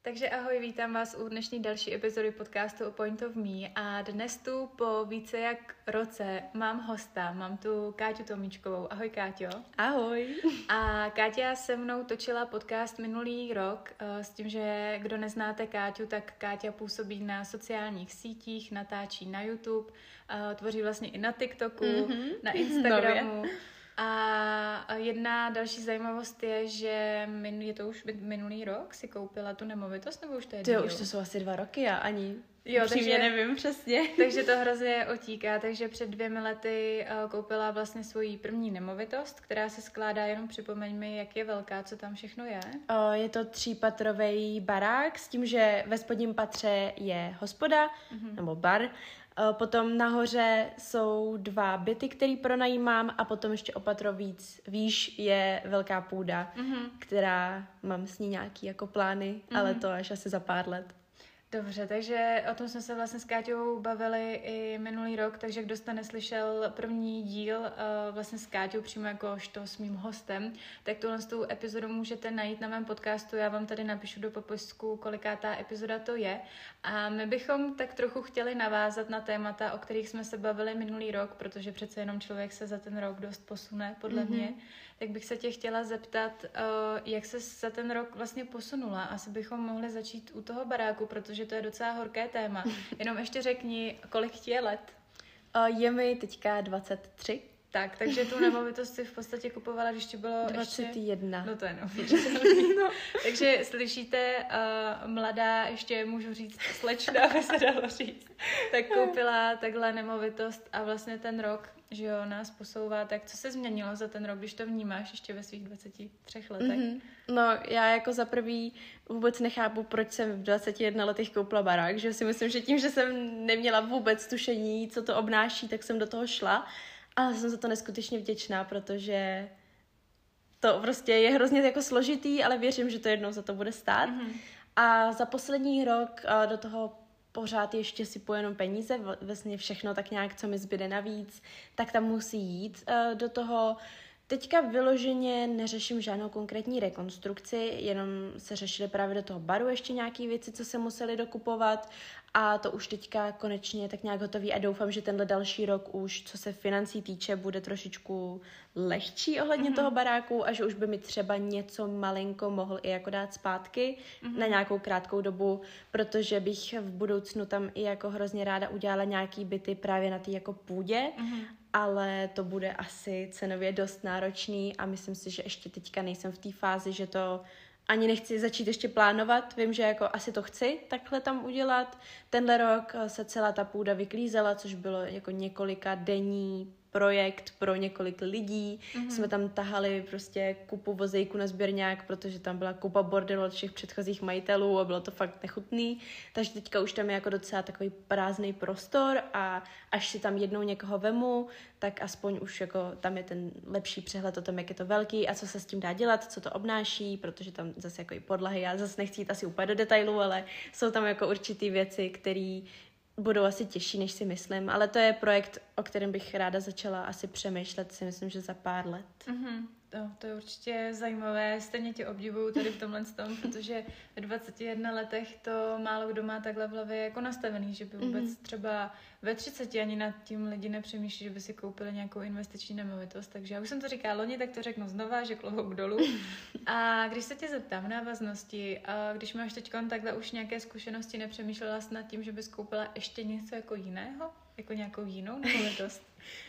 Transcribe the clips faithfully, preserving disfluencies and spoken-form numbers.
Takže ahoj, vítám vás u dnešní další epizody podcastu A Point of Me a dnes tu po více jak roce mám hosta, mám tu Káťu Tomíčkovou. Ahoj Káťo. Ahoj. A Káťa se mnou točila podcast minulý rok s tím, že kdo neznáte Káťu, tak Káťa působí na sociálních sítích, natáčí na YouTube, tvoří vlastně i na TikToku, mm-hmm. na Instagramu. Nově. A jedna další zajímavost je, že min, je to už minulý rok si koupila tu nemovitost, nebo už to je díl? To už to jsou asi dva roky, já ani jo, přímě nevím přesně. Takže to hrozně otíká, takže před dvěmi lety koupila vlastně svoji první nemovitost, která se skládá, jenom připomeň mi, jak je velká, co tam všechno je. O, je to třípatrový barák s tím, že ve spodním patře je hospoda, mm-hmm. nebo bar. Potom nahoře jsou dva byty, který pronajímám a potom ještě o patro víc výš je velká půda, mm-hmm. která mám s ní nějaký jako plány, mm-hmm. ale to až asi za pár let. Dobře, takže o tom jsme se vlastně s Káťou bavili i minulý rok, takže kdo jste neslyšel první díl uh, vlastně s Káťou přímo jakožto s mým hostem, tak tuhle tu epizodu můžete najít na mém podcastu, já vám tady napíšu do popisku, koliká ta epizoda to je. A my bychom tak trochu chtěli navázat na témata, o kterých jsme se bavili minulý rok, protože přece jenom člověk se za ten rok dost posune, podle mm-hmm. mě. Tak bych se tě chtěla zeptat, uh, jak se za ten rok vlastně posunula. Asi bychom mohli začít u toho baráku, protože to je docela horké téma. Jenom ještě řekni, kolik ti je let? Uh, je mi teďka dvacet tři. Tak, takže tu nemovitost si v podstatě kupovala, když ti bylo dvacet jedna. Ještě... No to je no. Takže slyšíte, uh, mladá, ještě můžu říct slečna, by se dalo říct, tak koupila takhle nemovitost a vlastně ten rok, že jo, nás posouvá. Tak co se změnilo za ten rok, když to vnímáš ještě ve svých dvaceti třech letech? Mm-hmm. No, já jako za prvý vůbec nechápu, proč jsem v dvaceti jedné letech koupila barák, že si myslím, že tím, že jsem neměla vůbec tušení, co to obnáší, tak jsem do toho šla. A jsem za to neskutečně vděčná, protože to prostě je hrozně jako složitý, ale věřím, že to jednou za to bude stát. Mm-hmm. A za poslední rok do toho pořád ještě sypu jenom peníze, vlastně všechno tak nějak, co mi zbyde navíc, tak tam musí jít do toho. Teďka vyloženě neřeším žádnou konkrétní rekonstrukci, jenom se řešily právě do toho baru ještě nějaké věci, co se museli dokupovat a to už teďka konečně je tak nějak hotový a doufám, že tenhle další rok už, co se financí týče, bude trošičku lehčí ohledně mm-hmm. toho baráku a že už by mi třeba něco malinko mohl i jako dát zpátky mm-hmm. na nějakou krátkou dobu, protože bych v budoucnu tam i jako hrozně ráda udělala nějaký byty právě na té jako půdě, mm-hmm. ale to bude asi cenově dost náročný a myslím si, že ještě teďka nejsem v té fázi, že to ani nechci začít ještě plánovat. Vím, že jako asi to chci takhle tam udělat. Tenhle rok se celá ta půda vyklízela, což bylo jako několika denní projekt pro několik lidí. Mm-hmm. Jsme tam tahali prostě kupu vozejku na sběrňák, protože tam byla kupa bordelu od všech předchozích majitelů a bylo to fakt nechutný. Takže teďka už tam je jako docela takový prázdný prostor a až si tam jednou někoho vemu, tak aspoň už jako tam je ten lepší přehled o tom, jak je to velký a co se s tím dá dělat, co to obnáší, protože tam zase jako i podlahy, já zase nechci jít asi úplně do detailu, ale jsou tam jako určitý věci, které budou asi těžší, než si myslím, ale to je projekt, o kterém bych ráda začala asi přemýšlet, si myslím, že za pár let. Mm-hmm. No, to je určitě zajímavé, stejně tě obdivuju tady v tomhle tom, protože ve dvaceti jedné letech to málo kdo má takhle v hlavě jako nastavený, že by vůbec mm-hmm. třeba ve třiceti ani nad tím lidi nepřemýšlí, že by si koupili nějakou investiční nemovitost, takže já už jsem to říkala loni, tak to řeknu znova, že klobouk dolů. A když se tě zeptám na návaznosti, a když máš teď takhle už nějaké zkušenosti, nepřemýšlela jsi nad tím, že bys koupila ještě něco jako jiného? Jako nějakou jinou nemovitost?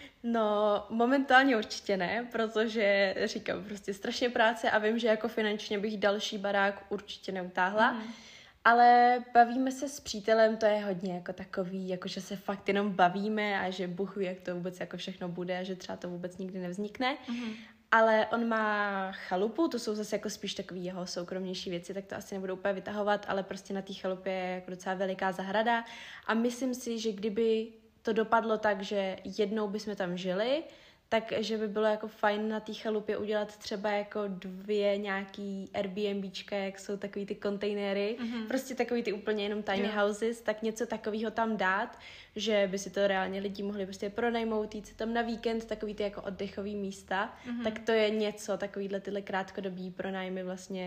No, momentálně určitě ne, protože říkám prostě strašně práce a vím, že jako finančně bych další barák určitě neutáhla, mm. ale bavíme se s přítelem, to je hodně jako takový, jako že se fakt jenom bavíme a že Bůh ví, jak to vůbec jako všechno bude a že třeba to vůbec nikdy nevznikne. Mm. Ale on má chalupu, to jsou zase jako spíš takový jeho soukromnější věci, tak to asi nebudu úplně vytahovat, ale prostě na té chalupě je jako docela veliká zahrada a myslím si, že kdyby to dopadlo tak, že jednou bychom tam žili, takže by bylo jako fajn na té chalupě udělat třeba jako dvě nějaký Airbnbčka, jak jsou takový ty kontejnery, mm-hmm. prostě takový ty úplně jenom tiny yeah. houses, tak něco takového tam dát, že by si to reálně lidi mohli prostě pronajmout, jít si tam na víkend, takový ty jako oddechový místa, mm-hmm. tak to je něco, takovýhle tyhle krátkodobý pronájmy vlastně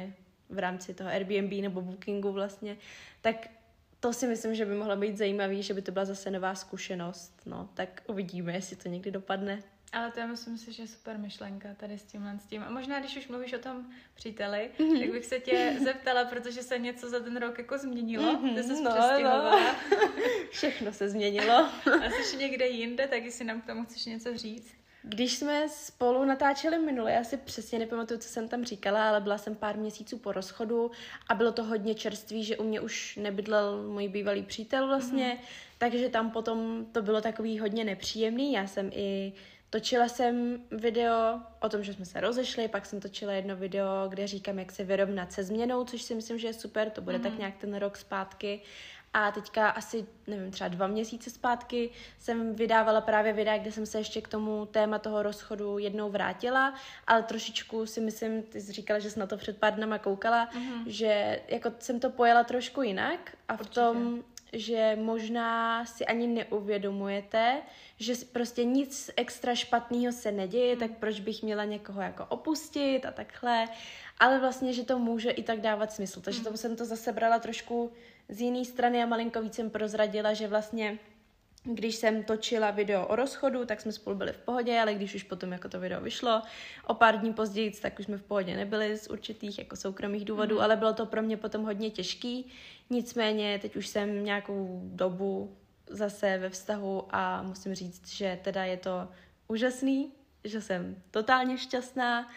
v rámci toho Airbnb nebo Bookingu vlastně, tak to si myslím, že by mohlo být zajímavý, že by to byla zase nová zkušenost, no, tak uvidíme, jestli to někdy dopadne. Ale to já myslím si, že je super myšlenka tady s tímhle s tím. A možná, když už mluvíš o tom příteli, mm-hmm. tak bych se tě zeptala, protože se něco za ten rok jako změnilo. Mm-hmm. Ty jsi no, přestěhovala. No. Všechno se změnilo. A jsi někde jinde, tak jestli nám k tomu chceš něco říct. Když jsme spolu natáčeli minule, já si přesně nepamatuju, co jsem tam říkala, ale byla jsem pár měsíců po rozchodu a bylo to hodně čerstvý, že u mě už nebydlel můj bývalý přítel vlastně, mm-hmm. takže tam potom to bylo takový hodně nepříjemný. Já jsem i točila jsem video o tom, že jsme se rozešli, pak jsem točila jedno video, kde říkám, jak se vyrovnat se změnou, což si myslím, že je super, to bude mm-hmm. tak nějak ten rok zpátky. A teďka asi, nevím, třeba dva měsíce zpátky jsem vydávala právě videa, kde jsem se ještě k tomu téma toho rozchodu jednou vrátila, ale trošičku si myslím, ty jsi říkala, že jsi na to před pár dnama koukala, mm-hmm. že jako jsem to pojela trošku jinak a v Určitě. tom, že možná si ani neuvědomujete, že prostě nic extra špatného se neděje, mm. tak proč bych měla někoho jako opustit a takhle, ale vlastně, že to může i tak dávat smysl, takže mm. tomu jsem to zase brala trošku z jiné strany a malinko víc jsem prozradila, že vlastně když jsem točila video o rozchodu, tak jsme spolu byli v pohodě, ale když už potom jako to video vyšlo, o pár dní později, tak už jsme v pohodě nebyli z určitých jako soukromých důvodů, mm. ale bylo to pro mě potom hodně těžký. Nicméně teď už jsem nějakou dobu zase ve vztahu a musím říct, že teda je to úžasný, že jsem totálně šťastná,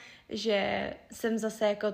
že jsem zase jako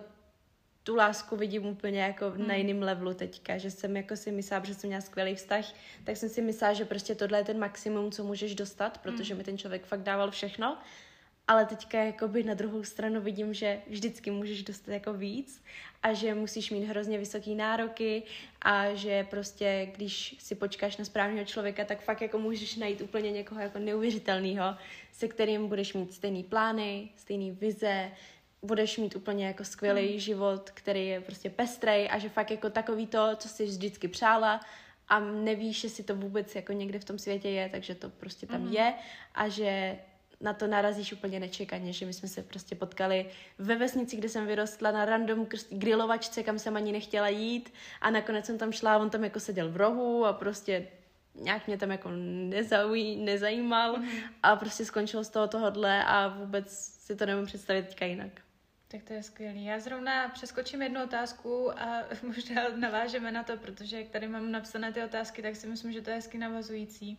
tu lásku vidím úplně jako hmm. na jiném levelu teďka, že jsem jako si myslela, že jsem měla skvělý vztah, tak jsem si myslela, že prostě tohle je ten maximum, co můžeš dostat, protože hmm. mi ten člověk fakt dával všechno, ale teďka jakoby na druhou stranu vidím, že vždycky můžeš dostat jako víc a že musíš mít hrozně vysoký nároky a že prostě, když si počkáš na správného člověka, tak fakt jako můžeš najít úplně někoho jako neuvěřitelného, se kterým budeš mít stejný plány, stejný vize, budeš mít úplně jako skvělý mm. život, který je prostě pestrej a že fakt jako takový to, co jsi vždycky přála a nevíš, jestli to vůbec jako někde v tom světě je, takže to prostě tam mm. je a že na to narazíš úplně nečekaně, že my jsme se prostě potkali ve vesnici, kde jsem vyrostla na random grilovačce, kam jsem ani nechtěla jít a nakonec jsem tam šla a on tam jako seděl v rohu a prostě nějak mě tam jako nezaují, nezajímal mm. a prostě skončilo z toho tohodle a vůbec si to nemůžu představit teďka jinak. Tak to je skvělý. Já zrovna přeskočím jednu otázku a možná navážeme na to, protože jak tady mám napsané ty otázky, tak si myslím, že to je hezky navazující.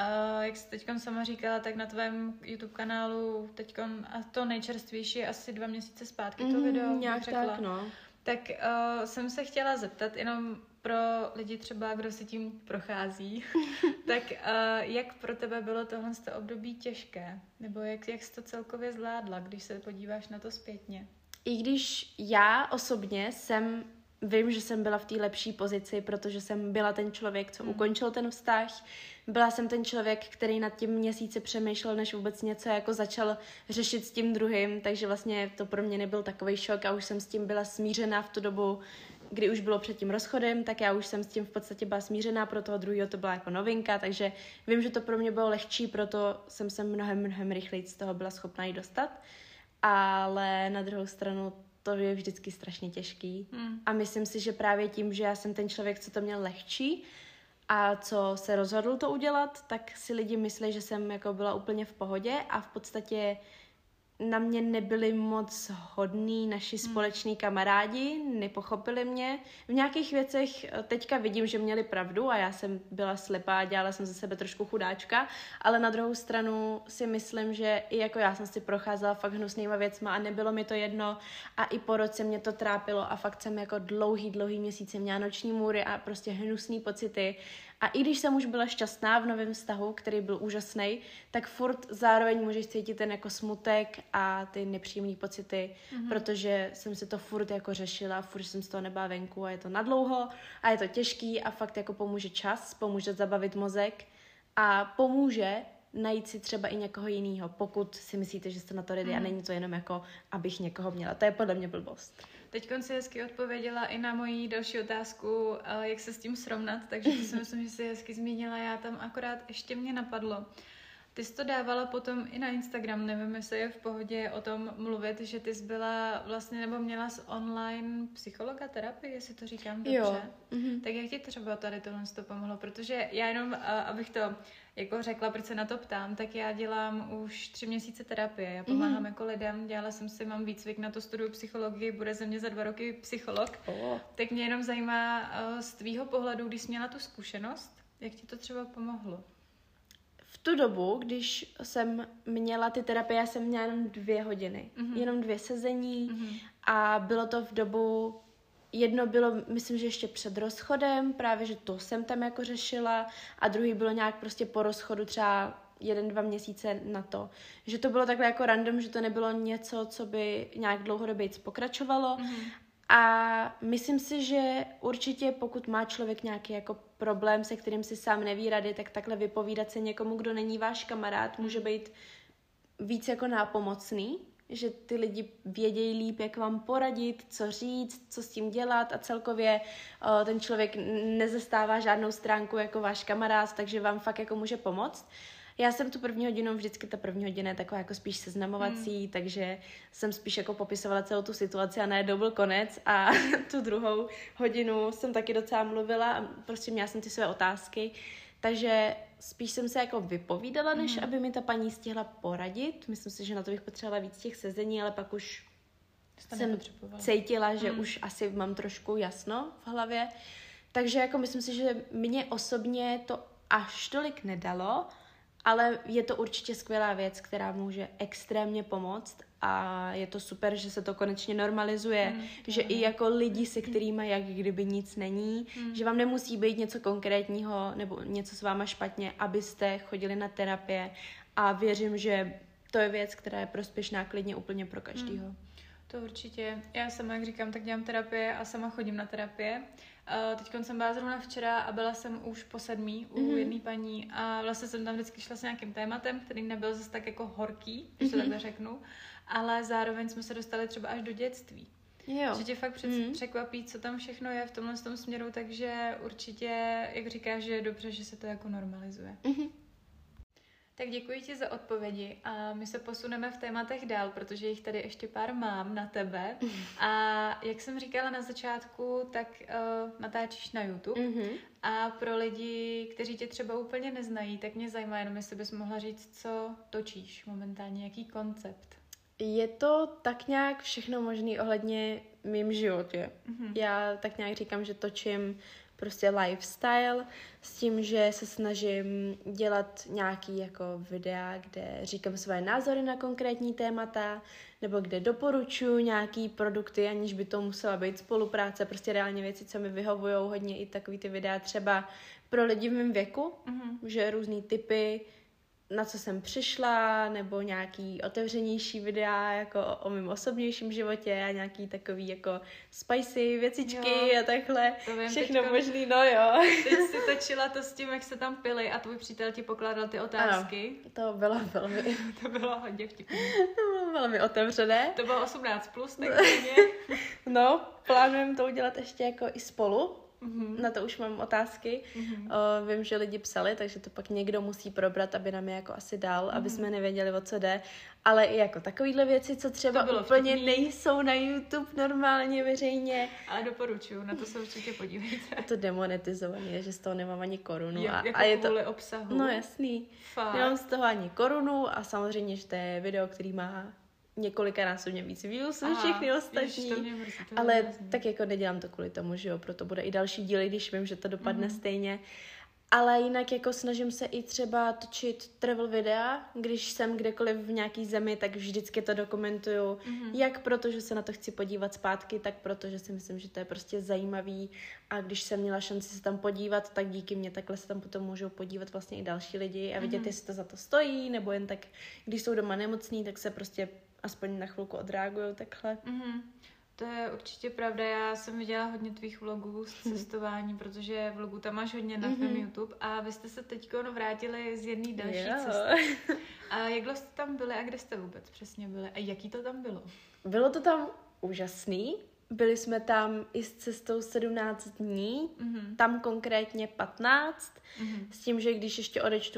A jak jsi teďkon sama říkala, tak na tvém YouTube kanálu teďkon, a to nejčerstvější je asi dva měsíce zpátky to video, mm, nějak řekla. tak, no. Tak uh, jsem se chtěla zeptat, jenom pro lidi třeba, kdo si tím prochází, tak uh, jak pro tebe bylo tohle období těžké? Nebo jak, jak jsi to celkově zvládla, když se podíváš na to zpětně? I když já osobně jsem, vím, že jsem byla v té lepší pozici, protože jsem byla ten člověk, co mm. ukončil ten vztah, byla jsem ten člověk, který nad tím měsíce přemýšlel, než vůbec něco jako začal řešit s tím druhým, takže vlastně to pro mě nebyl takovej šok a už jsem s tím byla smířená v tu dobu, kdy už bylo před tím rozchodem, tak já už jsem s tím v podstatě byla smířená, pro toho druhého to byla jako novinka, takže vím, že to pro mě bylo lehčí, proto jsem se mnohem, mnohem rychleji z toho byla schopná jí dostat. Ale na druhou stranu to je vždycky strašně těžký. Hmm. A myslím si, že právě tím, že já jsem ten člověk, co to měl lehčí a co se rozhodl to udělat, tak si lidi myslí, že jsem jako byla úplně v pohodě a v podstatě na mě nebyli moc hodní naši hmm. společní kamarádi, nepochopili mě. V nějakých věcech teďka vidím, že měli pravdu a já jsem byla slepá a dělala jsem ze sebe trošku chudáčka, ale na druhou stranu si myslím, že i jako já jsem si procházela fakt hnusnýma věcma a nebylo mi to jedno a i po roce mě to trápilo a fakt jsem jako dlouhý, dlouhý měsíce měla noční můry a prostě hnusný pocity. A i když jsem už byla šťastná v novém vztahu, který byl úžasný, tak furt zároveň můžeš cítit ten jako smutek a ty nepříjemné pocity, mm-hmm. protože jsem si to furt jako řešila, furt jsem z toho nebyla venku a je to nadlouho a je to těžký a fakt jako pomůže čas, pomůže zabavit mozek a pomůže najít si třeba i někoho jiného, pokud si myslíte, že jste na to ready mm. a není to jenom jako, abych někoho měla. To je podle mě blbost. Teď si hezky odpověděla i na moji další otázku, jak se s tím srovnat, takže to si myslím, že si hezky zmínila. Já tam akorát ještě mě napadlo. Ty jsi to dávala potom i na Instagram, nevím, jestli je v pohodě o tom mluvit, že ty jsi byla vlastně, nebo měla z online psychologa terapii, jestli to říkám dobře. Jo. Mhm. Tak jak ti třeba tady tohle to pomohlo? Protože já jenom, abych to jako řekla, proč se na to ptám, tak já dělám už tři měsíce terapie. Já pomáhám mm. jako lidem, dělala jsem si, mám výcvik na to, studuju psychologii, bude ze mě za dva roky psycholog. Oh. Tak mě jenom zajímá z tvýho pohledu, když jsi měla tu zkušenost, jak ti to třeba pomohlo? V tu dobu, když jsem měla ty terapie, já jsem měla jenom dvě hodiny. Mm-hmm. Jenom dvě sezení mm-hmm. a bylo to v dobu, jedno bylo, myslím, že ještě před rozchodem, právě, že to jsem tam jako řešila a druhý bylo nějak prostě po rozchodu třeba jeden, dva měsíce na to. Že to bylo takhle jako random, že to nebylo něco, co by nějak dlouhodobě pokračovalo. Mm-hmm. A myslím si, že určitě pokud má člověk nějaký jako problém, se kterým si sám neví rady, tak takhle vypovídat se někomu, kdo není váš kamarád, může být víc jako nápomocný, že ty lidi vědějí líp, jak vám poradit, co říct, co s tím dělat a celkově o, ten člověk nezastává žádnou stránku jako váš kamarád, takže vám fakt jako může pomoct. Já jsem tu první hodinu, vždycky ta první hodina je taková jako spíš seznamovací, hmm. takže jsem spíš jako popisovala celou tu situaci a najednou byl konec a tu druhou hodinu jsem taky docela mluvila a prostě měla jsem ty své otázky, takže spíš jsem se jako vypovídala, než hmm. aby mi ta paní stihla poradit. Myslím si, že na to bych potřebovala víc těch sezení, ale pak už jsem cítila, že hmm. už asi mám trošku jasno v hlavě. Takže jako myslím si, že mě osobně to až tolik nedalo, ale je to určitě skvělá věc, která může extrémně pomoct a je to super, že se to konečně normalizuje, mm, že i jako lidi, se kterými jak kdyby nic není, mm. že vám nemusí být něco konkrétního nebo něco s váma špatně, abyste chodili na terapie a věřím, že to je věc, která je prospěšná klidně úplně pro každýho. Mm. To určitě. Já sama, jak říkám, tak dělám terapie a sama chodím na terapie. Teď jsem byla zrovna včera a byla jsem už po sedmí u mm-hmm. jedné paní a vlastně jsem tam vždycky šla s nějakým tématem, který nebyl zase tak jako horký, když mm-hmm. to takhle řeknu, ale zároveň jsme se dostali třeba až do dětství. Jo. Že tě fakt před, mm-hmm. překvapí, co tam všechno je v tomhle tom směru, takže určitě, jak říkáš, že je dobře, že se to jako normalizuje. Mm-hmm. Tak děkuji ti za odpovědi a my se posuneme v tématech dál, protože jich tady ještě pár mám na tebe. A jak jsem říkala na začátku, tak uh, natáčíš na YouTube mm-hmm. a pro lidi, kteří tě třeba úplně neznají, tak mě zajímá jenom, jestli bys mohla říct, co točíš momentálně, jaký koncept. Je to tak nějak všechno možný ohledně mým životě. Mm-hmm. Já tak nějak říkám, že točím prostě lifestyle s tím, že se snažím dělat nějaký jako videa, kde říkám své názory na konkrétní témata, nebo kde doporučuji nějaký produkty, aniž by to musela být spolupráce, prostě reálně věci, co mi vyhovujou, hodně i takový ty videa třeba pro lidi v mém věku, mm-hmm. že různý typy, na co jsem přišla, nebo nějaký otevřenější videa jako o, o mém osobnějším životě a nějaký takový jako spicy věcičky jo, a takhle. Všechno teďko, možný, no jo. Teď jsi točila to s tím, jak se tam pili a tvůj přítel ti pokládal ty otázky. Ano, to bylo velmi... to bylo hodně vtipné. To bylo velmi otevřené. To bylo osmnáct plus, takzvaně. No, plánujeme to udělat ještě jako i spolu. Mm-hmm. Na to už mám otázky. Mm-hmm. O, vím, že lidi psali, takže to pak někdo musí probrat, aby nám je jako asi dal, mm-hmm. aby jsme nevěděli, o co jde. Ale i jako takovýhle věci, co třeba úplně vtipný. Nejsou na YouTube normálně veřejně. Ale doporučuju, na to se určitě podívejte. Je to demonetizované, že z toho nemám ani korunu. Je, a, jako a je to obsahu. No jasný. Fakt. Nemám z toho ani korunu a samozřejmě, že to je video, který má několikanásobně víc views než všechny ostatní, jež, to mě mrzí, to ale mrzí. Tak jako nedělám to kvůli tomu, že jo, proto bude i další díly, když vím, že to dopadne mm-hmm. stejně. Ale jinak jako snažím se i třeba točit travel videa, když jsem kdekoliv v nějaký zemi, tak vždycky to dokumentuju, mm-hmm. jak proto, že se na to chci podívat zpátky, tak proto, že si myslím, že to je prostě zajímavý a když jsem měla šanci se tam podívat, tak díky mě takhle se tam potom můžou podívat vlastně i další lidi a vidět, mm-hmm. jestli to za to stojí, nebo jen tak, když jsou doma nemocní, tak se prostě aspoň na chvilku odreagujou takhle. Mm-hmm. To je určitě pravda. Já jsem viděla hodně tvých vlogů z cestování, protože vlogů tam máš hodně na tvém mm-hmm. YouTube a vy jste se teď vrátili z jedné další jo. cesty. A jak dlouho jste tam byli a kde jste vůbec přesně byli? A jaký to tam bylo? Bylo to tam úžasný. Byli jsme tam i s cestou sedmnáct dní, mm-hmm. tam konkrétně patnáct, mm-hmm. s tím, že když ještě odečtu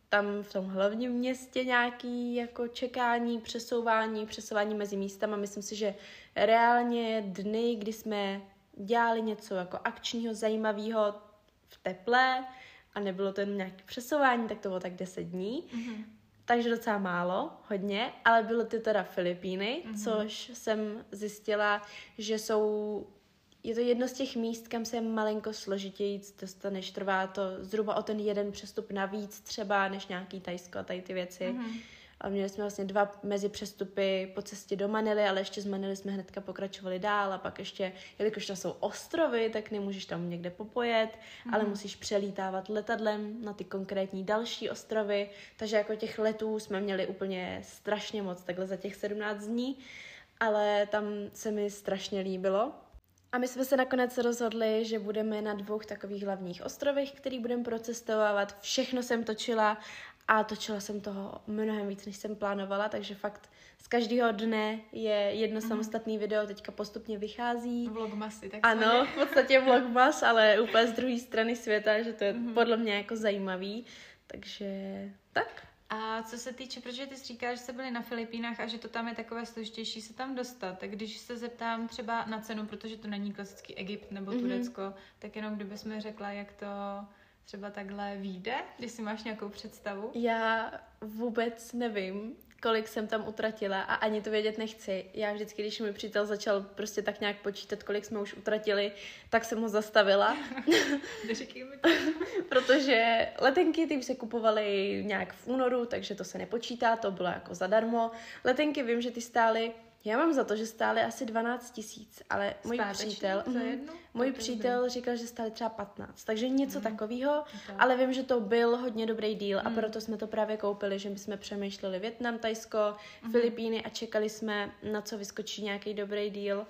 tam v tom hlavním městě nějaký jako čekání, přesouvání, přesouvání mezi místama. Myslím si, že reálně dny, kdy jsme dělali něco jako akčního, zajímavého v teple a nebylo to jen nějaké přesouvání, tak to bylo tak deset dní. Mm-hmm. Takže docela málo, hodně, ale bylo to teda Filipíny, mm-hmm. což jsem zjistila, že jsou, je to jedno z těch míst, kam se malinko složitěji dostaneš, trvá to zhruba o ten jeden přestup navíc třeba, než nějaký Thajsko a tady ty věci. Mm-hmm. A měli jsme vlastně dva mezi přestupy po cestě do Manily, ale ještě z Manily jsme hnedka pokračovali dál a pak ještě, jelikož to jsou ostrovy, tak nemůžeš tam někde popojet, mm. ale musíš přelítávat letadlem na ty konkrétní další ostrovy, takže jako těch letů jsme měli úplně strašně moc takhle za těch sedmnáct dní, ale tam se mi strašně líbilo. A my jsme se nakonec rozhodli, že budeme na dvou takových hlavních ostrovech, který budeme procestovávat. Všechno jsem točila a točila jsem toho mnohem víc, než jsem plánovala, takže fakt z každého dne je jedno mm. samostatné video, teďka postupně vychází. Vlogmasy, tak ano, v podstatě vlogmas, ale úplně z druhé strany světa, že to je mm. podle mě jako zajímavý, takže tak. A co se týče, protože ty jsi říkala, že jste byli na Filipínách a že to tam je takové složitější se tam dostat, tak když se zeptám třeba na cenu, protože to není klasický Egypt nebo mm-hmm. Turecko, tak jenom kdybys mi řekla, jak to třeba takhle vyjde, když si máš nějakou představu? Já vůbec nevím, kolik jsem tam utratila a ani to vědět nechci. Já vždycky, když mi přítel začal prostě tak nějak počítat, kolik jsme už utratili, tak jsem ho zastavila. Neříkej mi to. Protože letenky ty už se kupovaly nějak v únoru, takže to se nepočítá, to bylo jako zadarmo. Letenky vím, že ty stály, já mám za to, že stály asi dvanáct tisíc, ale můj Zpáteční, přítel, za jednu? můj přítel dobrý. Říkal, že stály třeba patnáct, takže něco mm. takového, ale vím, že to byl hodně dobrý deal mm. a proto jsme to právě koupili, že my jsme přemýšleli Vietnam, Thajsko, mm. Filipíny a čekali jsme, na co vyskočí nějaký dobrý deal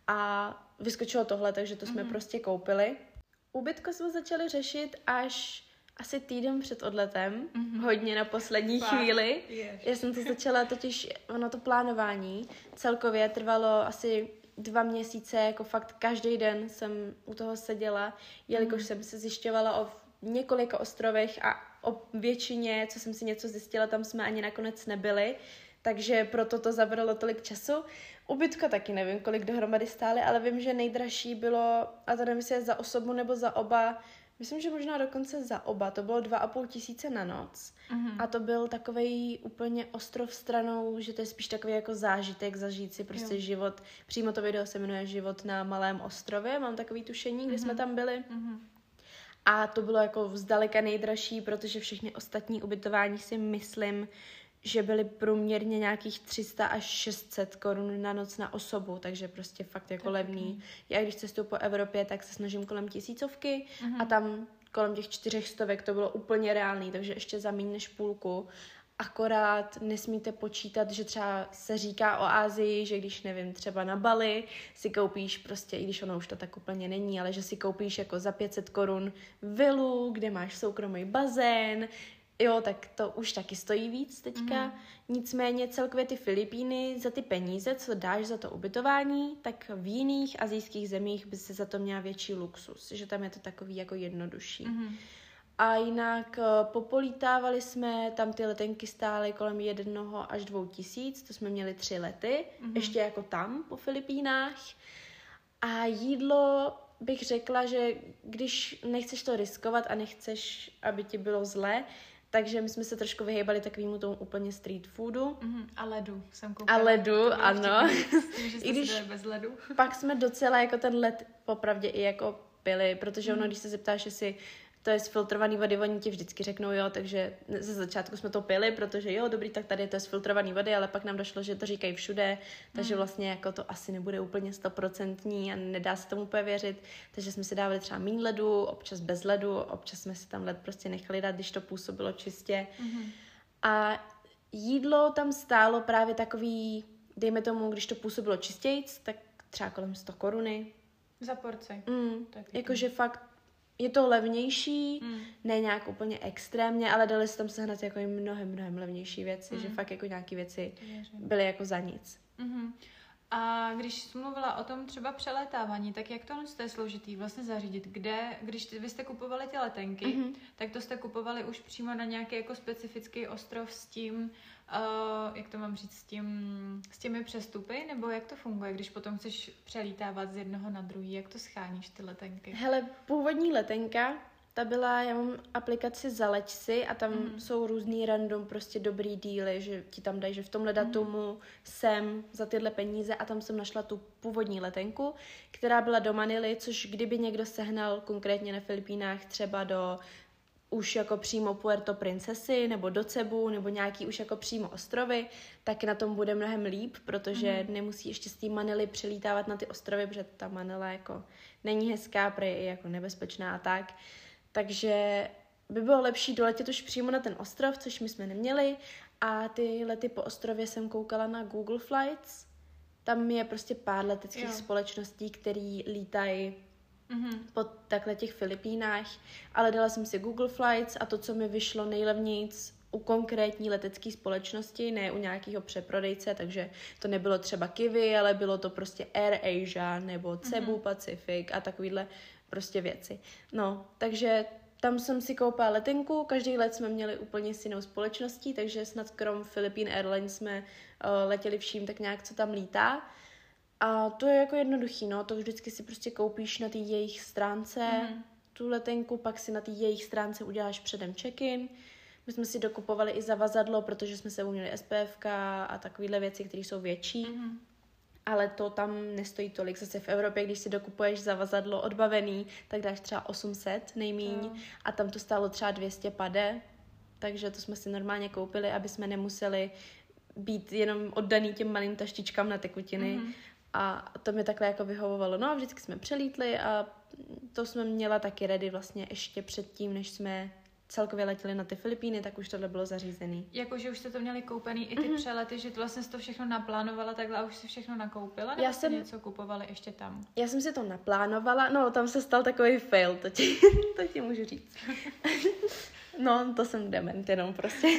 a vyskočilo tohle, takže to jsme mm. prostě koupili. Ubytko jsme začali řešit až asi týden před odletem, mm-hmm. hodně na poslední Fakt. chvíli. Yes. Já jsem to začala totiž, ono to plánování celkově trvalo asi dva měsíce, jako fakt každý den jsem u toho seděla, jelikož mm. jsem se zjišťovala o několika ostrovech a o většině, co jsem si něco zjistila, tam jsme ani nakonec nebyli, takže proto to zabralo tolik času. Ubytka taky nevím, kolik dohromady stály, ale vím, že nejdražší bylo, a to nevím, jestli je za osobu nebo za oba, myslím, že možná dokonce za oba. To bylo dva a půl tisíce na noc. Mm-hmm. A to byl takovej úplně ostrov stranou, že to je spíš takový jako zážitek, zažít si prostě jo. život. Přímo to video se jmenuje Život na malém ostrově. Mám takový tušení, kde mm-hmm. jsme tam byli. Mm-hmm. A to bylo jako zdaleka nejdražší, protože všechny ostatní ubytování si myslím, že byly průměrně nějakých tři sta až šest set korun na noc na osobu, takže prostě fakt jako levný. Já když cestuju po Evropě, tak se snažím kolem tisícovky uh-huh. a tam kolem těch čtyřech stovek to bylo úplně reálný, takže ještě za méně než půlku. Akorát nesmíte počítat, že třeba se říká o Asii, že když nevím, třeba na Bali si koupíš prostě, i když ono už to tak úplně není, ale že si koupíš jako za pět set korun vilu, kde máš soukromý bazén, jo, tak to už taky stojí víc teďka. Mm. Nicméně celkově ty Filipíny za ty peníze, co dáš za to ubytování, tak v jiných asijských zemích by se za to měla větší luxus, že tam je to takový jako jednodušší. Mm. A jinak popolítávali jsme, tam ty letenky stály kolem jednoho až dvou tisíc, to jsme měli tři lety, mm. ještě jako tam po Filipínách. A jídlo bych řekla, že když nechceš to riskovat a nechceš, aby ti bylo zle, takže my jsme se trošku vyhýbali takovému tomu úplně street foodu. Mm-hmm. A ledu jsem koupila. A ledu, ano. Tím, že I když bez ledu. Pak jsme docela jako ten led popravdě i jako pili, protože ono, mm. když se zeptáš, jestli to je z filtrovaný vody, oni ti vždycky řeknou jo, takže ze začátku jsme to pili, protože jo, dobrý, tak tady je to z filtrovaný vody, ale pak nám došlo, že to říkají všude, takže mm. vlastně jako to asi nebude úplně stoprocentní a nedá se tomu úplně věřit, takže jsme si dávali třeba míň ledu, občas bez ledu, občas jsme si tam led prostě nechali dát, když to působilo čistě. Mm. A jídlo tam stálo právě takový, dejme tomu, když to působilo čistějc, tak třeba kolem sto koruny. Za porci. Mm. Jakože fakt je to levnější, mm. ne nějak úplně extrémně, ale dali se tam sehnat jako i mnohem, mnohem levnější věci, mm. že fakt jako nějaké věci byly jako za nic. Mm-hmm. A když jsi mluvila o tom třeba přelétávání, tak jak to je složitý vlastně zařídit? Kde, když vy jste kupovali ty letenky, mm-hmm. tak to jste kupovali už přímo na nějaký jako specifický ostrov s tím, uh, jak to mám říct, s, tím, s těmi přestupy? Nebo jak to funguje, když potom chceš přelítávat z jednoho na druhý? Jak to scháníš ty letenky? Hele, původní letenka, ta byla, já mám aplikaci Zaleď si a tam mm. jsou různý random prostě dobrý díly, že ti tam dají, že v tomhle datumu mm. jsem za tyhle peníze a tam jsem našla tu původní letenku, která byla do Manily, což kdyby někdo sehnal konkrétně na Filipínách třeba do už jako přímo Puerto Princesy nebo do Cebu nebo nějaký už jako přímo ostrovy, tak na tom bude mnohem líp, protože mm. nemusí ještě z té Manily přelítávat na ty ostrovy, protože ta Manila jako není hezká, prej je jako nebezpečná a tak. Takže by bylo lepší doletět už přímo na ten ostrov, což my jsme neměli. A ty lety po ostrově jsem koukala na Google Flights. Tam je prostě pár leteckých jo. společností, které lítají mm-hmm. po takhle těch Filipínách. Ale dala jsem si Google Flights a to, co mi vyšlo nejlevnějc u konkrétní letecké společnosti, ne u nějakého přeprodejce, takže to nebylo třeba Kiwi, ale bylo to prostě Air Asia nebo Cebu mm-hmm. Pacific a takovýhle prostě věci. No, takže tam jsem si koupila letenku, každý let jsme měli úplně s jinou společností, takže snad krom Philippine Airlines jsme uh, letěli vším tak nějak, co tam lítá. A to je jako jednoduchý, no, to vždycky si prostě koupíš na té jejich stránce mm. tu letenku, pak si na té jejich stránce uděláš předem check-in. My jsme si dokupovali i zavazadlo, protože jsme se uměli S P F K a takovéhle věci, které jsou větší. Mm. Ale to tam nestojí tolik. Zase v Evropě, když si dokupuješ zavazadlo odbavený, tak dáš třeba osm set nejmíň to. A tam to stálo třeba dvě stě pade, takže to jsme si normálně koupili, aby jsme nemuseli být jenom oddaný těm malým taštičkám na tekutiny. Mm-hmm. A to mi takhle jako vyhovovalo. No a vždycky jsme přelítli a to jsme měla taky ready vlastně ještě předtím, než jsme celkově letěli na ty Filipíny, tak už tohle bylo zařízený. Jakože už jste to měli koupený i ty mm-hmm. přelety, že to vlastně to všechno naplánovala takhle a už si všechno nakoupila? Nebo já jsem něco kupovali ještě tam? Já jsem si to naplánovala, no tam se stal takový fail, to ti, to ti můžu říct. No, to jsem dement jenom prostě.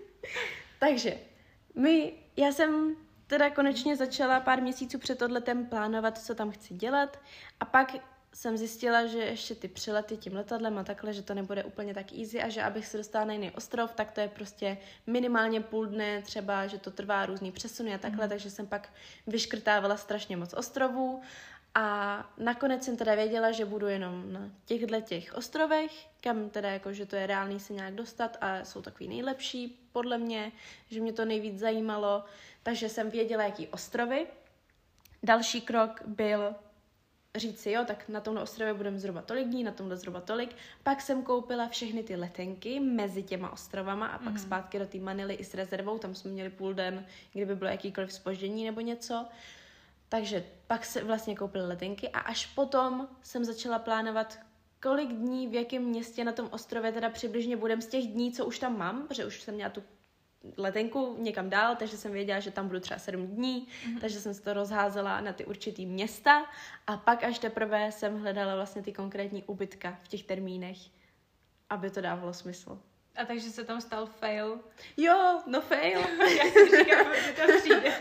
Takže, my, já jsem teda konečně začala pár měsíců před odletem plánovat, co tam chci dělat a pak jsem zjistila, že ještě ty přilety tím letadlem a takhle, že to nebude úplně tak easy a že abych se dostala na jiný ostrov, tak to je prostě minimálně půl dne, třeba, že to trvá různý přesuny a takhle, mm. takže jsem pak vyškrtávala strašně moc ostrovů a nakonec jsem teda věděla, že budu jenom na těchto těch ostrovech, kam teda jako, že to je reálný se nějak dostat a jsou takový nejlepší podle mě, že mě to nejvíc zajímalo, takže jsem věděla, jaký ostrovy. Další krok byl říct si, jo, tak na tomhle ostrově budeme zhruba tolik dní, na tomhle zhruba tolik. Pak jsem koupila všechny ty letenky mezi těma ostrovama a pak mm. zpátky do té Manily i s rezervou, tam jsme měli půl den, kdyby bylo jakýkoliv zpoždění nebo něco. Takže pak se vlastně koupily letenky a až potom jsem začala plánovat, kolik dní v jakém městě na tom ostrově teda přibližně budem z těch dní, co už tam mám, protože už jsem měla tu letenku někam dál, takže jsem věděla, že tam budu třeba sedm dní, mm-hmm. takže jsem se to rozházela na ty určitý města a pak až teprve jsem hledala vlastně ty konkrétní ubytka v těch termínech, aby to dávalo smysl. A takže se tam stal fail? Jo, no fail. Já si říkám, že to přijde.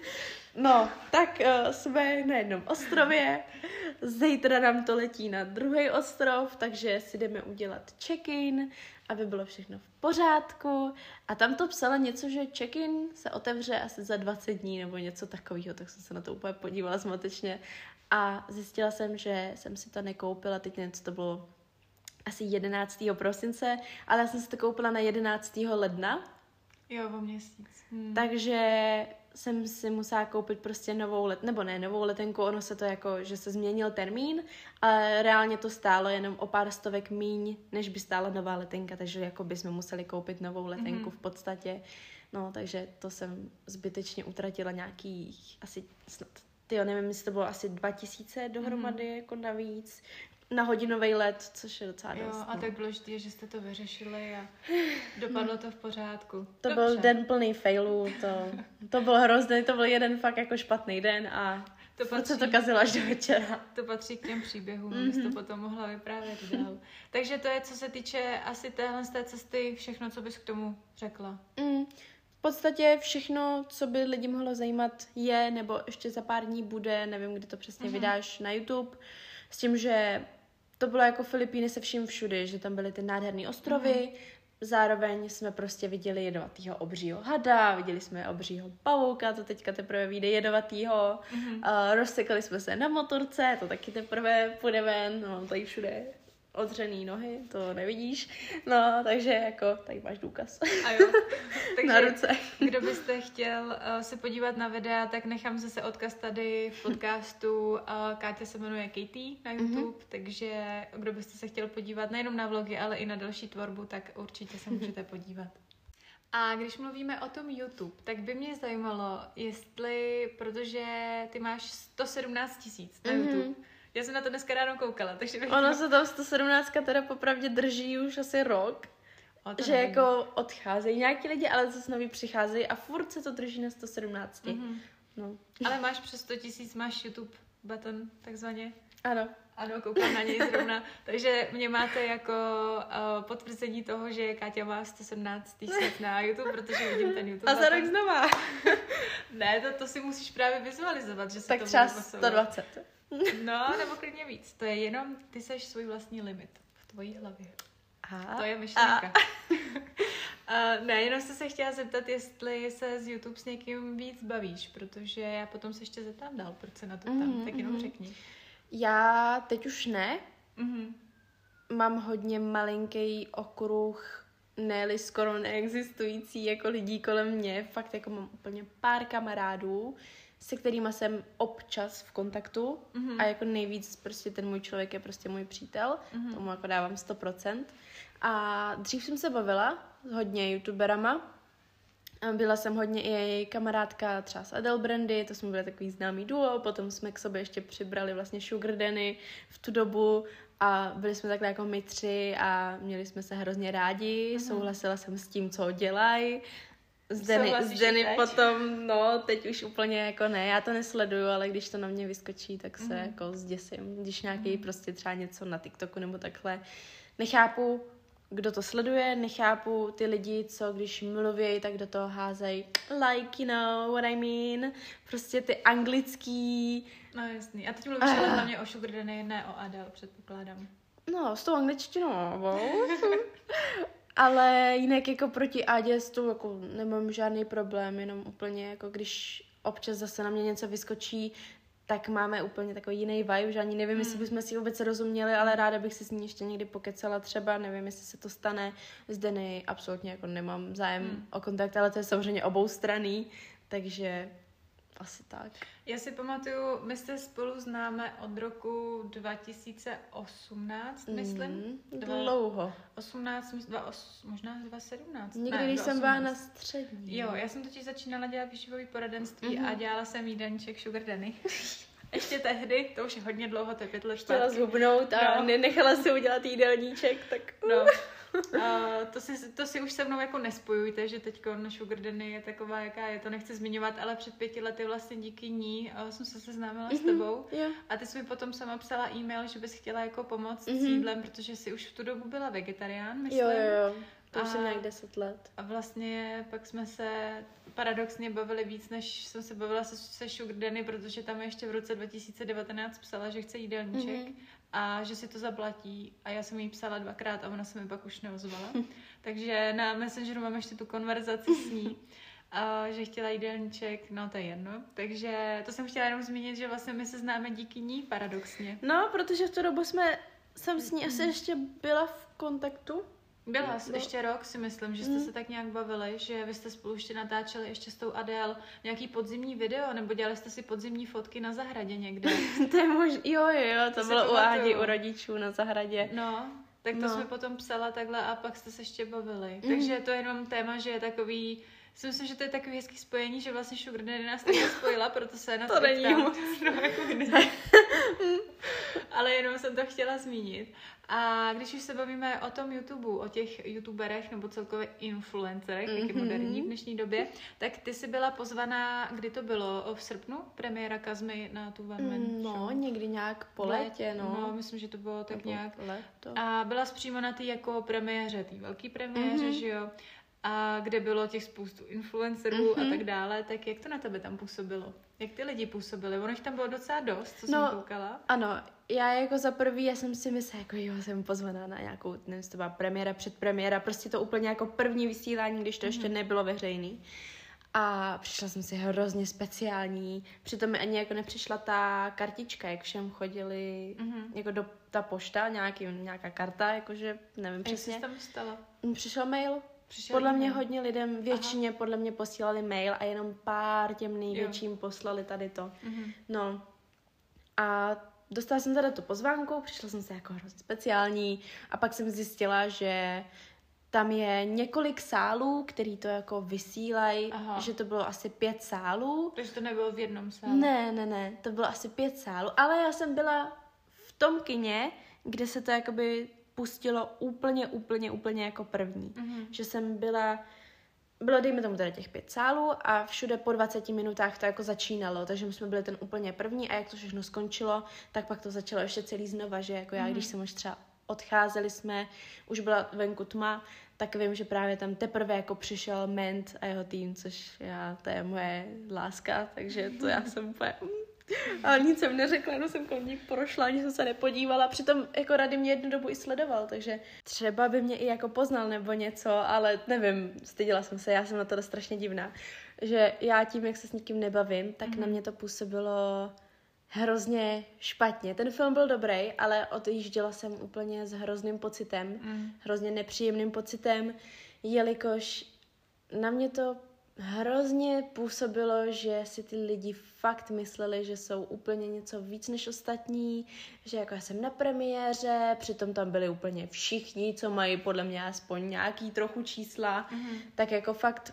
No, tak uh, jsme na jednom ostrově, zítra nám to letí na druhý ostrov, takže si jdeme udělat check-in, aby bylo všechno v pořádku. A tam to psala něco, že check-in se otevře asi za dvacet dní nebo něco takového, tak jsem se na to úplně podívala zmatečně. A zjistila jsem, že jsem si to nekoupila, teď nevím, co to bylo, asi jedenáctého prosince, ale já jsem si to koupila na jedenáctého ledna. Jo, o měsíc. Hmm. Takže jsem si musela koupit prostě novou let, nebo ne novou letenku, ono se to jako, že se změnil termín, ale reálně to stálo jenom o pár stovek míň, než by stála nová letenka, takže jako bychom museli koupit novou letenku mm-hmm. v podstatě. No, takže to jsem zbytečně utratila nějakých asi snad, tyjo, nevím, jestli to bylo asi dva tisíce dohromady mm-hmm. jako navíc. Na hodinový let, což je docela jo, dost. A no. tak důležité je, že jste to vyřešili a dopadlo to v pořádku. To Dobře. byl den plný failů, to, to byl hrozný, to byl jeden fakt jako špatný den a to patří, se to kazilo až do večera. To patří k těm příběhům, mm-hmm. abys to potom mohla vyprávět dál. Takže to je, co se týče asi téhle z té cesty, všechno, co bys k tomu řekla. Mm. v podstatě všechno, co by lidi mohlo zajímat, je, nebo ještě za pár dní bude, nevím, kdy to přesně mm-hmm. vydáš na YouTube, s tím, že to bylo jako Filipíny se vším všudy, že tam byly ty nádherné ostrovy, mm-hmm. zároveň jsme prostě viděli jedovatýho obřího hada, viděli jsme obřího pavouka, to teďka teprve vyjde jedovatýho, mm-hmm. uh, rozsekali jsme se na motorce, to taky teprve půjde ven, no tady všude odřený nohy, to nevidíš, no, takže jako, tady máš důkaz. A jo, takže na ruce. Kdo byste chtěl uh, se podívat na videa, tak nechám zase odkaz tady v podcastu. Uh, Káťa se jmenuje Katie na YouTube, mm-hmm. takže kdo byste se chtěl podívat nejenom na vlogy, ale i na další tvorbu, tak určitě se můžete podívat. A když mluvíme o tom YouTube, tak by mě zajímalo, jestli, protože ty máš sto sedmnáct tisíc na mm-hmm. YouTube. Já jsem na to dneska ráno koukala, takže bych... Ono se tam sto sedmnáct teda popravdě drží už asi rok, že nevím. Jako odcházejí nějaký lidi, ale zase noví přicházejí a furt se to drží na sto sedmnáct. Mm-hmm. No. Ale máš přes sto tisíc, máš YouTube button, takzvaně. Ano. Ano, koukám na něj zrovna. Takže mě máte jako uh, potvrzení toho, že Káťa má sto sedmnáct tisíc na YouTube, protože vidím ten YouTube. A za rok znova. Ne, to, to si musíš právě vizualizovat, že se tak to třeba bude posouvat. sto dvacet. No, nebo klidně víc. To je jenom, ty seš svůj vlastní limit v tvojí hlavě. Aha. To je myšlenka. Uh, ne, jenom jsem se chtěla zeptat, jestli se z YouTube s někým víc bavíš, protože já potom se ještě zeptám dál, proč se na to tam, mm-hmm. tak jenom řekni. Já teď už ne. Mm-hmm. Mám hodně malinký okruh, ne-li skoro neexistující jako lidí kolem mě. Fakt jako mám úplně pár kamarádů, se kterýma jsem občas v kontaktu mm-hmm. a jako nejvíc prostě ten můj člověk je prostě můj přítel, mm-hmm. tomu jako dávám sto procent. A dřív jsem se bavila s hodně youtuberama. Byla jsem hodně i její kamarádka třeba s Adele Brandy, to jsme byli takový známý duo, potom jsme k sobě ještě přibrali vlastně Sugar Danny v tu dobu a byli jsme takhle jako my tři a měli jsme se hrozně rádi, mm-hmm. souhlasila jsem s tím, co dělají. S Danny, s Danny potom, no, teď už úplně jako ne, já to nesleduju, ale když to na mě vyskočí, tak se mm. jako zděsím. Když nějaký mm. prostě třeba něco na TikToku nebo takhle. Nechápu, kdo to sleduje, nechápu ty lidi, co když mluví, tak do toho házejí like, you know what I mean. Prostě ty anglický... No jasný. A teď mluvíš uh. ale hlavně o Sugar Danny, ne o Adele, předpokládám. No, s tou angličtinou, ale jinak jako proti Adě s tou jako nemám žádný problém, jenom úplně jako když občas zase na mě něco vyskočí, tak máme úplně takový jiný vibe, že ani nevím, hmm. jestli bychom si vůbec rozuměli, ale ráda bych si s ní ještě někdy pokecala třeba, nevím, jestli se to stane. S Danny absolutně jako nemám zájem hmm. o kontakt, ale to je samozřejmě oboustranný, takže asi tak. Já si pamatuju, my se spolu známe od roku dva tisíce osmnáct, myslím. Mm, dlouho. osmnáct, dva, os, možná dva tisíce sedmnáct. Někdy, když jsem byla na střední. Jo, já jsem totiž začínala dělat výživový poradenství mm-hmm. a dělala jsem jídelníček Sugar Danny. Ještě tehdy, to už je hodně dlouho, to je pět let chtěla zhubnout a no. nenechala si udělat jídelníček, tak... No. Uh, to, si, to si už se mnou jako nespojujte, že teď na Sugar Danny je taková, jaká je, to nechci zmiňovat, ale před pěti lety vlastně díky ní uh, jsem se seznámila mm-hmm, s tebou yeah. a ty jsi mi potom sama psala e-mail, že bys chtěla jako pomoct mm-hmm. s jídlem, protože jsi už v tu dobu byla vegetarián, myslím. Jo, jo, jo. To už jsem nějak deset let. A vlastně pak jsme se paradoxně bavili víc, než jsem se bavila se, se Sugar Danny, protože tam ještě v roce dva tisíce devatenáct psala, že chce jídelníček mm-hmm. a že si to zaplatí. A já jsem jí psala dvakrát a ona se mi pak už neozvala. Takže na Messengeru mám ještě tu konverzaci s ní, a že chtěla jídelníček, no to je jedno. Takže to jsem chtěla jenom zmínit, že vlastně my se známe díky ní, paradoxně. No, protože v tu dobu jsme, jsem s ní asi ještě byla v kontaktu. Byla no. ještě rok, si myslím, že jste mm. se tak nějak bavili, že vy jste spolu ještě natáčeli ještě s tou Adele nějaký podzimní video, nebo dělali jste si podzimní fotky na zahradě někde. To je možná, jo, jo, to, to bylo u Ádi, u rodičů na zahradě. No, tak to no. jsme potom psala takhle a pak jste se ještě bavili. Mm. Takže to je jenom téma, že je takový, si myslím, že to je takový hezký spojení, že vlastně Sugar Danny nás taky spojila, proto se na to není moc. No, jako ale jenom jsem to chtěla zmínit. A když už se bavíme o tom YouTube, o těch youtuberech nebo celkově influencerech, mm-hmm. jak je moderní v dnešní době, tak ty jsi byla pozvaná, kdy to bylo? V srpnu? Premiéra Kazmy na tu One Man No, show. někdy nějak po létě, no. No, myslím, že to bylo tak nebo nějak. Leto. A byla jsi přímo na té jako premiéře, té velké premiéře, mm-hmm. že jo? a kde bylo těch spoustu influencerů mm-hmm. a tak dále, tak jak to na tebe tam působilo? Jak ty lidi působili? Ono jich tam bylo docela dost, co no, jsem koukala. Ano, já jako za prvý, já jsem si myslela, jako jo, jsem pozvaná na nějakou, nevím, to byla premiéra, předpremiéra, prostě to úplně jako první vysílání, když to mm-hmm. ještě nebylo veřejný. A přišla jsem si hrozně speciální, přitom mi ani jako nepřišla ta kartička, jak všem chodili mm-hmm. jako do ta pošta, nějaký, nějaká karta, jakože nevím přesně. Jak jsi tam stala? Přišel mail. Přišel podle e-mail. Mě hodně lidem, většině Aha. podle mě posílali mail a jenom pár těm největším jo. poslali tady to. Mm-hmm. No a dostala jsem teda tu pozvánku, přišla jsem se jako hrozně speciální a pak jsem zjistila, že tam je několik sálů, který to jako vysílají, že to bylo asi pět sálů. Takže to nebylo v jednom sálu? Ne, ne, ne, to bylo asi pět sálů, ale já jsem byla v tom kině, kde se to jakoby pustilo úplně, úplně, úplně jako první. Mm-hmm. Že jsem byla, bylo dejme tomu teda těch pět sálů a všude po dvaceti minutách to jako začínalo, takže my jsme byli ten úplně první a jak to všechno skončilo, tak pak to začalo ještě celý znova, že jako já, mm-hmm. když jsem už třeba odcházeli jsme, už byla venku tma, tak vím, že právě tam teprve jako přišel Ment a jeho tým, což já, to je moje láska, takže to já jsem úplně... Ale nic jsem neřekla, jenom jsem kolem nich prošla, ani jsem se nepodívala. Přitom jako Rady mě jednu dobu i sledoval, takže třeba by mě i jako poznal nebo něco, ale nevím, styděla jsem se, já jsem na to strašně divná. Že já tím, jak se s nikým nebavím, tak mm-hmm. na mě to působilo hrozně špatně. Ten film byl dobrý, ale odjížděla jsem úplně s hrozným pocitem, mm. hrozně nepříjemným pocitem, jelikož na mě to hrozně působilo, že si ty lidi fakt mysleli, že jsou úplně něco víc než ostatní, že jako já jsem na premiéře, přitom tam byli úplně všichni, co mají podle mě aspoň nějaký trochu čísla, mm-hmm. tak jako fakt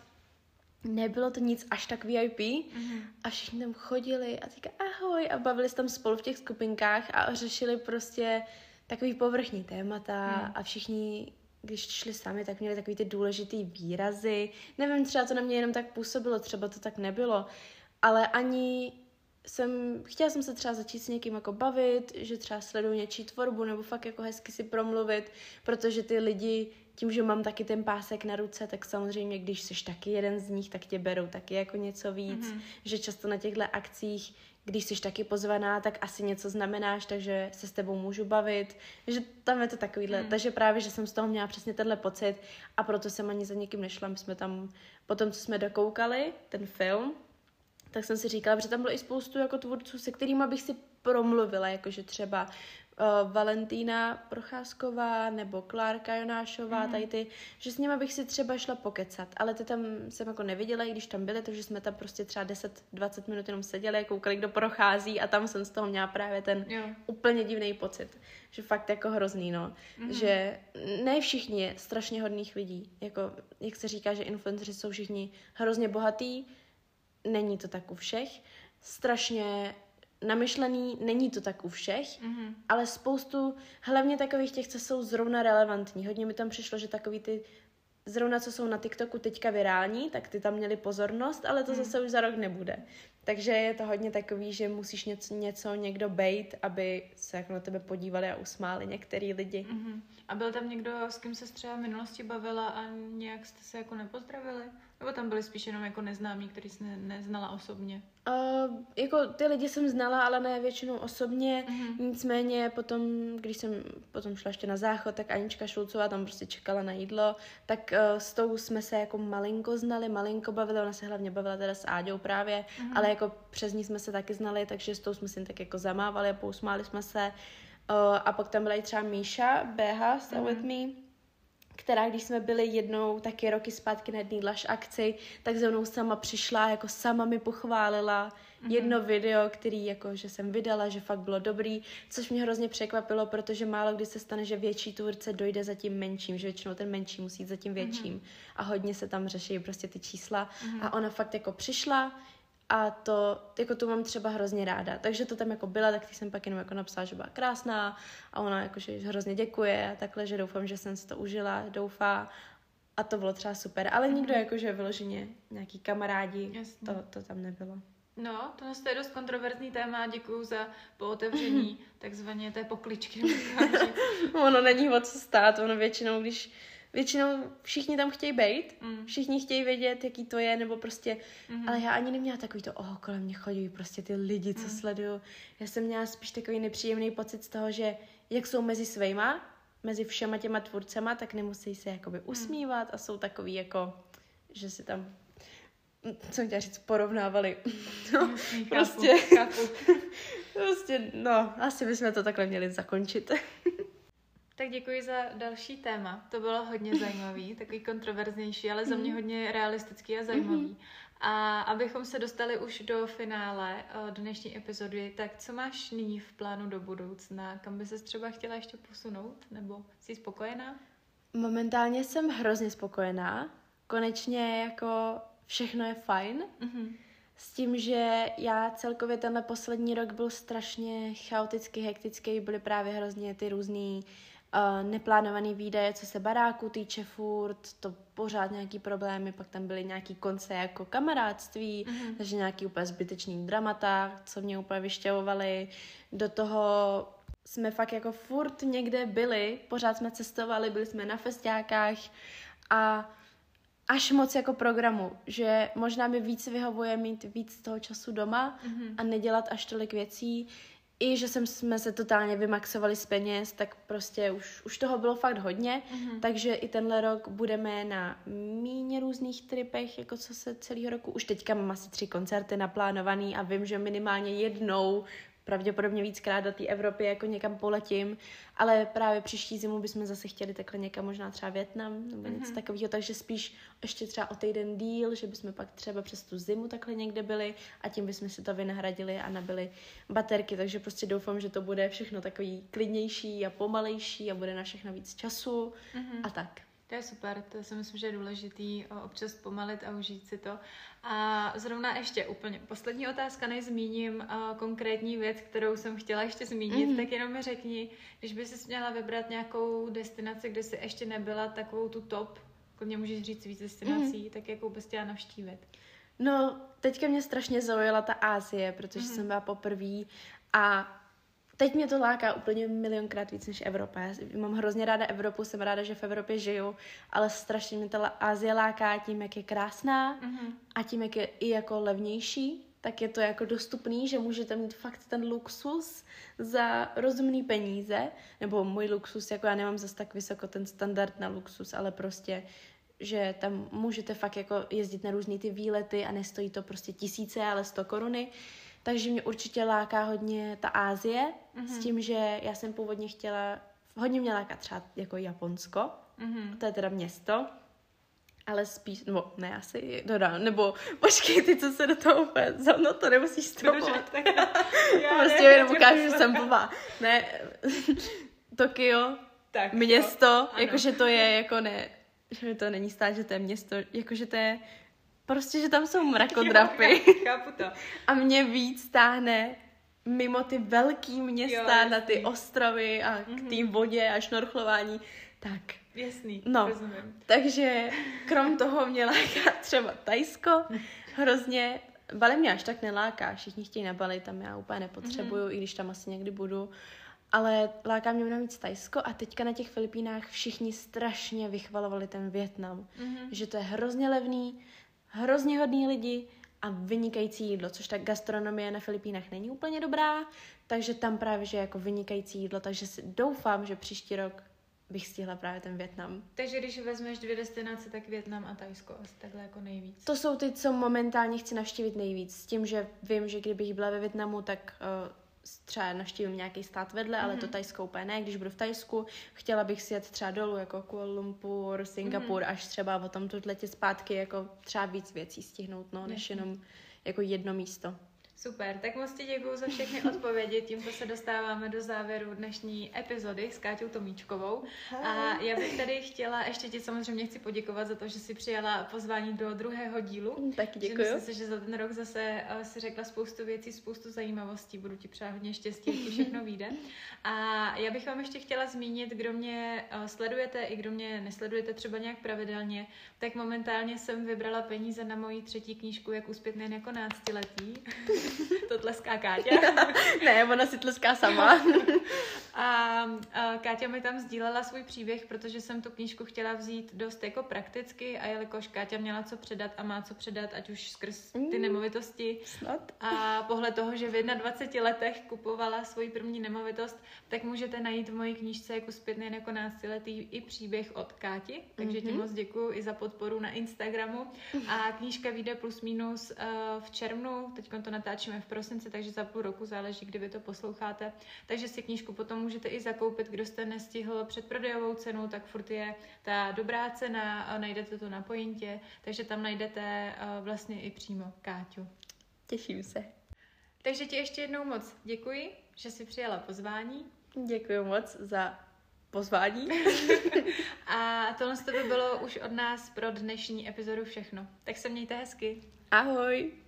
nebylo to nic až tak V I P mm-hmm. a všichni tam chodili a říkali ahoj a bavili se tam spolu v těch skupinkách a řešili prostě takový povrchní témata mm. a všichni, když šli sami, tak měli takový ty důležitý výrazy. Nevím, třeba to na mě jenom tak působilo, třeba to tak nebylo, ale ani jsem, chtěla jsem se třeba začít s někým jako bavit, že třeba sleduju něčí tvorbu nebo fakt jako hezky si promluvit, protože ty lidi, tím, že mám taky ten pásek na ruce, tak samozřejmě, když jsi taky jeden z nich, tak tě berou taky jako něco víc, mm-hmm. že často na těchto akcích, když jsi taky pozvaná, tak asi něco znamenáš, takže se s tebou můžu bavit, že tam je to takovýhle, mm. takže právě, že jsem z toho měla přesně tenhle pocit a proto jsem ani za někým nešla, my jsme tam, potom, co jsme dokoukali ten film, tak jsem si říkala, že tam bylo i spoustu jako tvůrců, se kterými bych si promluvila, jakože třeba uh, Valentína Procházková nebo Klárka Jonášová, mm. tady ty, že s nimi bych si třeba šla pokecat, ale ty tam jsem jako neviděla, i když tam byly, takže jsme tam prostě třeba deset dvacet minut jenom seděli, koukali, kdo prochází a tam jsem z toho měla právě ten jo. úplně divný pocit, že fakt jako hrozný, no, mm. že ne všichni je strašně hodných lidí, jako jak se říká, že influenceři jsou všichni hrozně bohatý, není to tak u všech, strašně namyšlený, není to tak u všech, mm-hmm. ale spoustu, hlavně takových těch, co jsou zrovna relevantní. Hodně mi tam přišlo, že takový ty, zrovna co jsou na TikToku teďka virální, tak ty tam měli pozornost, ale to mm. zase už za rok nebude. Takže je to hodně takový, že musíš něco, něco někdo bejt, aby se jako na tebe podívali a usmáli některý lidi. Mm-hmm. A byl tam někdo, s kým se třeba v minulosti bavila a nějak jste se jako nepozdravili? Nebo tam byli spíš jenom jako neznámí, který jsi ne, neznala osobně? Uh, jako ty lidi jsem znala, ale ne většinou osobně. Mm-hmm. Nicméně potom, když jsem potom šla ještě na záchod, tak Anička Šulcová tam prostě čekala na jídlo, tak uh, s tou jsme se jako malinko znali, malinko bavili, ona se hlavně bavila teda s Áďou právě, mm-hmm. ale jako přes ní jsme se taky znali, takže s tou jsme si tak jako zamávali a pousmáli jsme se. Uh, a pak tam byla i třeba Míša, B H, Stay mm-hmm. with me, která, když jsme byli jednou taky roky zpátky na jedné Lush akci, tak ze mnou sama přišla, jako sama mi pochválila mm-hmm. jedno video, který jako, že jsem vydala, že fakt bylo dobrý, což mě hrozně překvapilo, protože málo kdy se stane, že větší tvůrce dojde za tím menším, že většinou ten menší musí jít za tím větším mm-hmm. a hodně se tam řeší prostě ty čísla mm-hmm. a ona fakt jako přišla a to, jako tu mám třeba hrozně ráda. Takže to tam jako byla, tak jsem pak jenom jako napsala, že byla krásná a ona jakože hrozně děkuje a takhle, že doufám, že jsem si to užila, doufá a to bylo třeba super. Ale nikdo mm-hmm. jakože vyloženě nějaký kamarádi, to, to tam nebylo. No, to je dost kontroverzní téma, děkuju za pootevření takzvaně té pokličky. Ono není o co stát, ono většinou, když většinou všichni tam chtějí bejt, Mm. všichni chtějí vědět, jaký to je, nebo prostě, Mm. ale já ani neměla takový to, oh, kolem mě chodí prostě ty lidi, co Mm. sleduju. Já jsem měla spíš takový nepříjemný pocit z toho, že jak jsou mezi svejma, mezi všema těma tvůrcema, tak nemusí se jakoby usmívat a jsou takový jako, že si tam, co jsem chtěla říct, porovnávali. No, Jasný, chápu, prostě, chápu. prostě, no, asi bychom to takhle měli zakončit. Tak děkuji za další téma. To bylo hodně zajímavý, takový kontroverznější, ale za mě hodně realistický a zajímavý. A abychom se dostali už do finále eh, dnešní epizody, tak co máš nyní v plánu do budoucna? Kam by ses třeba chtěla ještě posunout? Nebo jsi spokojená? Momentálně jsem hrozně spokojená. Konečně jako všechno je fajn. Mhm. S tím, že já celkově tenhle poslední rok byl strašně chaotický, hektický, byly právě hrozně ty různý uh, neplánovaný výdaje, co se baráku týče furt, to pořád nějaký problémy, pak tam byly nějaký konce jako kamarádství, Mhm. takže nějaký úplně zbytečný dramata, co mě úplně vyšťavovaly. Do toho jsme fakt jako furt někde byli, pořád jsme cestovali, byli jsme na festiákách a až moc jako programu, že možná mi víc vyhovuje mít víc toho času doma Mhm. a nedělat až tolik věcí. I že jsem, jsme se totálně vymaxovali z peněz, tak prostě už, už toho bylo fakt hodně, Mhm. takže i tenhle rok budeme na míně různých tripech, jako co se celého roku. Už teďka mám asi tři koncerty naplánovaný a vím, že minimálně jednou, pravděpodobně víckrát do té Evropy jako někam poletím, ale právě příští zimu bychom zase chtěli takhle někam, možná třeba Vietnam nebo něco Mhm. takového, takže spíš ještě třeba o týden díl, že bychom pak třeba přes tu zimu takhle někde byli a tím bychom si to vynahradili a nabili baterky, takže prostě doufám, že to bude všechno takový klidnější a pomalejší a bude na všechno víc času Mhm. a tak. To je super, to si myslím, že je důležitý o, občas pomalit a užít si to. A zrovna ještě úplně poslední otázka, než zmíním o, konkrétní věc, kterou jsem chtěla ještě zmínit, Mhm. tak jenom mi řekni, když by si měla vybrat nějakou destinaci, kde jsi ještě nebyla, takovou tu top, klidně můžeš říct víc destinací, tak jakou bys chtěla navštívit? No, teďka mě strašně zaujala ta Asie, protože Mhm. jsem byla poprvé a teď mě to láká úplně milionkrát víc než Evropa. Já mám hrozně ráda Evropu, jsem ráda, že v Evropě žiju, ale strašně mě ta Asie láká tím, jak je krásná Mhm. a tím, jak je i jako levnější, tak je to jako dostupný, že můžete mít fakt ten luxus za rozumný peníze, nebo můj luxus, jako já nemám zase tak vysoko ten standard na luxus, ale prostě že tam můžete fakt jako jezdit na různý ty výlety a nestojí to prostě tisíce, ale sto koruny. Takže mě určitě láká hodně ta Asie, Mhm. s tím, že já jsem původně chtěla, hodně mě láká třeba jako Japonsko, Mhm. to je teda město, ale spíš, nebo ne, asi dodám, nebo počkej, ty, co se do toho úplně, za mnou to nemusíš stopovat. Tak, já Prostě ne, jenom já tě ukážu, že poslouchám. jsem blbá. Ne, Tokio, Tak, město, jo, ano. jakože to je jako ne, že to není stát, že to je město, jakože to je prostě, že tam jsou mrakodrapy. Jo, chápu to. A mě víc táhne mimo ty velký města, Jo, na ty jasný. ostrovy a k Mhm. té vodě a šnorchlování. Tak, Jasný, No. rozumím. takže krom toho mě láká třeba Thajsko hrozně. Bali mě až tak neláká, všichni chtějí na Bali, tam já úplně nepotřebuju, i když tam asi někdy budu. Ale láká mě mnohem víc Thajsko a teďka na těch Filipínách všichni strašně vychvalovali ten Vietnam. Mhm. Že to je hrozně levný, hrozně hodný lidi a vynikající jídlo, což ta gastronomie na Filipínách není úplně dobrá, takže tam právě, že je jako vynikající jídlo, takže si doufám, že příští rok bych stihla právě ten Vietnam. Takže když vezmeš dvě destinace, tak Vietnam a Thajsko asi takhle jako nejvíc. To jsou ty, co momentálně chci navštívit nejvíc, s tím, že vím, že kdybych byla ve Vietnamu, tak uh, třeba navštívím nějaký stát vedle, ale Mhm. to Thajsko úplně ne. Když budu v Thajsku, chtěla bych si jet třeba dolů, jako Kuala Lumpur, Singapur, Mhm. až třeba o tom letět zpátky, jako třeba víc věcí stihnout, no, než Jasně. jenom jako jedno místo. Super, tak moc ti děkuju za všechny odpovědi. Tímto se dostáváme do závěru dnešní epizody s Káťou Tomíčkovou. A já bych tady chtěla, ještě ti samozřejmě chci poděkovat za to, že jsi přijala pozvání do druhého dílu. Taky Že děkuju. Myslím si, že za ten rok zase uh, si řekla spoustu věcí, spoustu zajímavostí. Budu ti přát hodně štěstí, ať ti všechno vyjde. A já bych vám ještě chtěla zmínit, kdo mě uh, sledujete i kdo mě nesledujete třeba nějak pravidelně, tak momentálně jsem vybrala peníze na moji třetí knížku Jak uspět nejen jako náctiletí. To tleská Káťa. Ne, ona si tleská sama. A, a Káťa mi tam sdílela svůj příběh, protože jsem tu knížku chtěla vzít dost jako prakticky a jelikož Káťa měla co předat a má co předat, ať už skrz ty nemovitosti. Snad. A pohled toho, že v jednadvaceti letech kupovala svoji první nemovitost, tak můžete najít v mojí knížce jako zpětný jako náctiletý i příběh od Káti. Takže mm-hmm. ti moc děkuju i za podporu na Instagramu. A knížka vyjde plus minus uh, v červnu, teď to natáčíme v prosinci, takže za půl roku záleží, kdy vy to posloucháte. Takže si knížku potom můžete i zakoupit, kdo jste nestihl předprodejovou cenu, tak furt je ta dobrá cena, a najdete to na Pointě, takže tam najdete uh, vlastně i přímo Káťu. Těším se. Takže ti ještě jednou moc děkuji, že jsi přijala pozvání. Děkuji moc za pozvání. A tohle by bylo už od nás pro dnešní epizodu všechno. Tak se mějte hezky. Ahoj.